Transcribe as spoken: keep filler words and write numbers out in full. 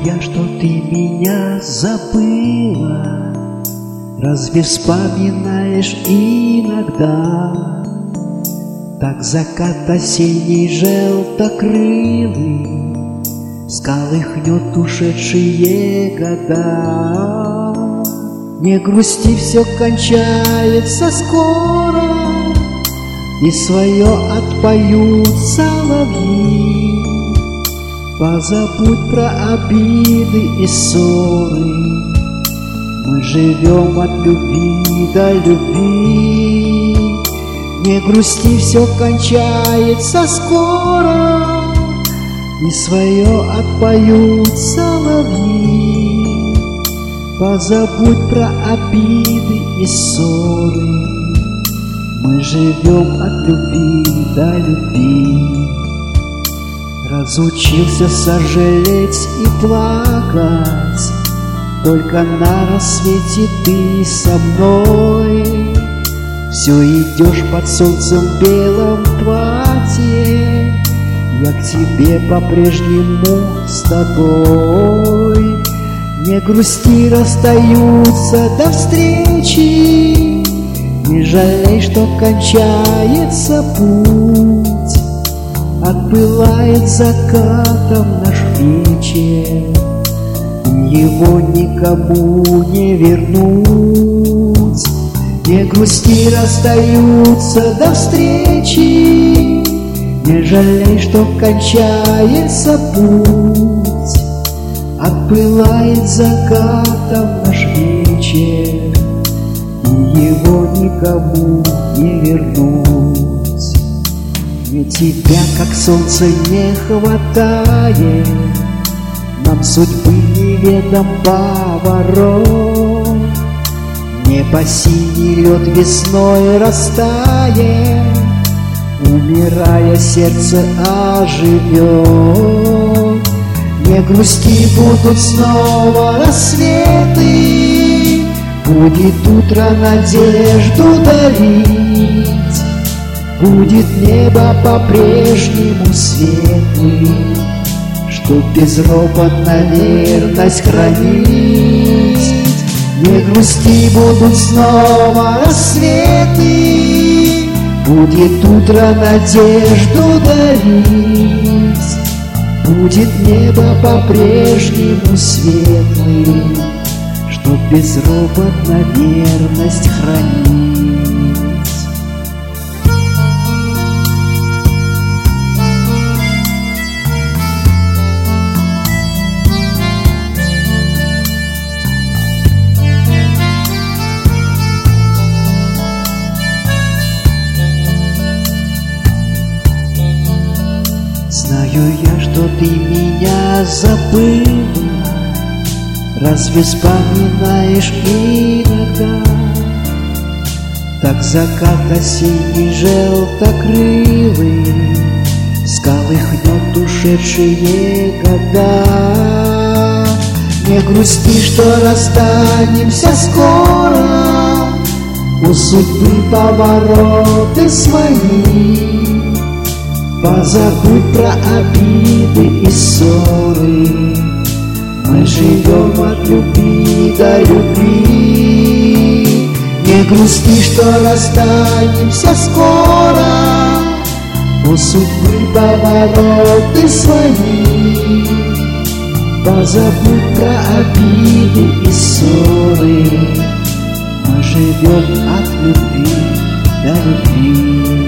я, что ты меня забыла? Разве вспоминаешь иногда? Так закат осенний желтокрылый всколыхнет ушедшие года. Не грусти, все кончается скоро, и свое отпоют соловьи. Позабудь про обиды и ссоры, мы живем от любви до любви. Не грусти, все кончается скоро, и свое отпоют соловьи. Позабудь про обиды и ссоры, мы живем от любви до любви. Разучился сожалеть и плакать, только на рассвете ты со мной. Все идешь под солнцем в белом платье, я к тебе по-прежнему с тобой. Не грусти, расстаются до встречи, не жалей, что кончается путь. Отпылает закатом наш вечер, его никому не вернуть. Не грусти, расстаются до встречи, не жалей, что кончается путь. Отпылает закатом наш вечер, его никому не вернуть. Мне тебя, как солнце, не хватает, нам судьбы неведом поворот. Небо синий лед весной растает, умирая, сердце оживет. Не грусти, будут снова рассветы, будет утро надежду дарить. Будет небо по-прежнему светлым, чтоб безропотно верность хранить. Не грусти, будут снова рассветы, будет утро надежду дарить. Будет небо по-прежнему светлым, чтоб безропотно верность хранить. Знаю я, что ты меня забыла, разве вспоминаешь иногда? Так закат осенний желтокрылый всколыхнет ушедшие года. Не грусти, что расстанемся скоро, у судьбы повороты свои. Позабудь про обиды и ссоры, мы живем от любви до любви. Не грусти, что расстанемся скоро, у судьбы повороты свои. Позабудь про обиды и ссоры, мы живем от любви до любви.